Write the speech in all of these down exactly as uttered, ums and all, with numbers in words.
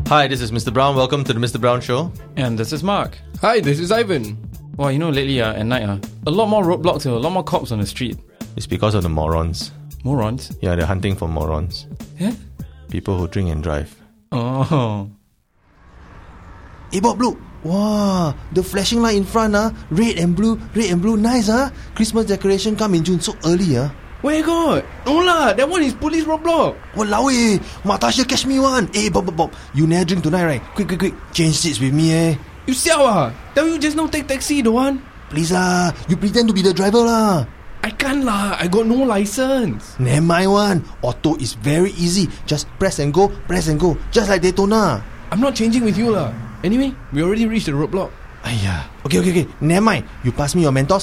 Hi, this is Mister Brown. Welcome to the Mister Brown Show. And this is Mark. Hi, this is Ivan. Well, you know, lately uh, at night, uh, a lot more roadblocks and a lot more cops on the street. It's because of the morons. Morons? Yeah, they're hunting for morons. Yeah? People who drink and drive. Oh. Hey Bob, look. Wow, the flashing light in front, ah, red and blue, red and blue, nice, ah. Christmas decoration come in June so early, ah. Where got? No lah, that one is police roadblock. Walao eh, Matasha catch me one. Hey Bob, Bob, Bob, you never drink tonight, right? Quick, quick, quick, change seats with me, eh. You siao ah? Tell you just now take taxi, the one. Please lah, you pretend to be the driver lah. I can't lah, I got no license. Never mind one, auto is very easy. Just press and go, press and go, just like Daytona. I'm not changing with you lah. Anyway, we already reached the roadblock. Aiya, okay, okay, okay, never mind. You pass me your Mentos.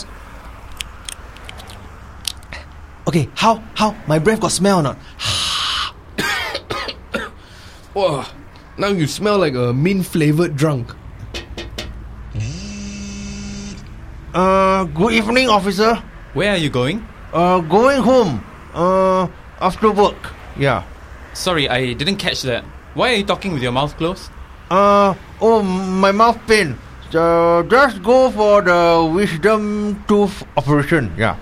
Okay, how, how? My breath got smell or not? Wow, now you smell like a mint-flavoured drunk. Uh, good evening, officer. Where are you going? Uh, going home. Uh, after work. Yeah. Sorry, I didn't catch that. Why are you talking with your mouth closed? Uh, oh, my mouth pain. Uh, just go for the wisdom tooth operation. Yeah.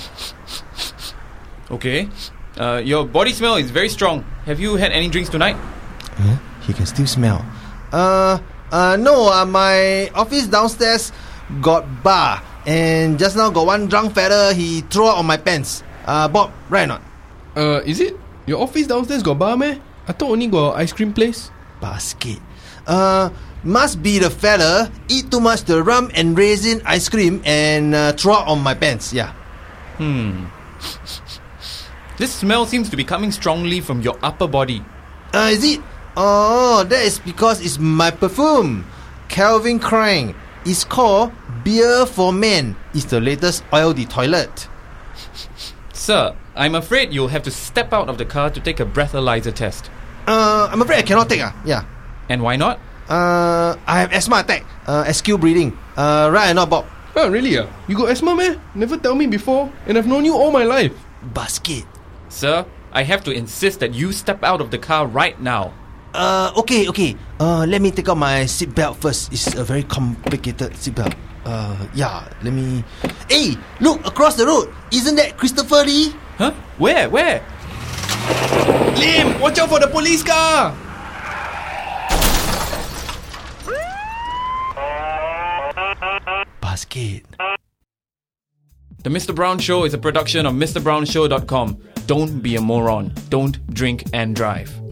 Okay. Uh, your body smell is very strong. Have you had any drinks tonight? Huh? He can still smell. Uh, uh, no, uh, my office downstairs got bar. And just now got one drunk fella, he threw out on my pants. Uh, Bob, right or not? Uh, is it? Your office downstairs got bar meh? I thought only got ice cream place. Basket. Uh, must be the fella eat too much the rum and raisin ice cream and uh, throw out on my pants. Yeah. Hmm. This smell seems to be coming strongly from your upper body. Uh, is it? Oh, that is because it's my perfume. Calvin Klein. It's called Beer for Men. It's the latest oil de toilet. Sir, I'm afraid you'll have to step out of the car to take a breathalyzer test. Uh, I'm afraid I cannot take. Uh. Yeah. And why not? Uh, I have asthma attack. Uh, S Q breathing. Uh, right or not, Bob? Oh, really ah? You got asthma meh? Never tell me before. And I've known you all my life. Basket. Sir, I have to insist that you step out of the car right now. Uh, okay, okay. Uh, let me take out my seatbelt first. It's a very complicated seatbelt. Uh, yeah, let me... Hey, look, across the road. Isn't that Christopher Lee? Huh? Where? Where? Lim, watch out for the police car! Basket. The Mister Brown Show is a production of Mr Brown Show dot com. Don't be a moron. Don't drink and drive.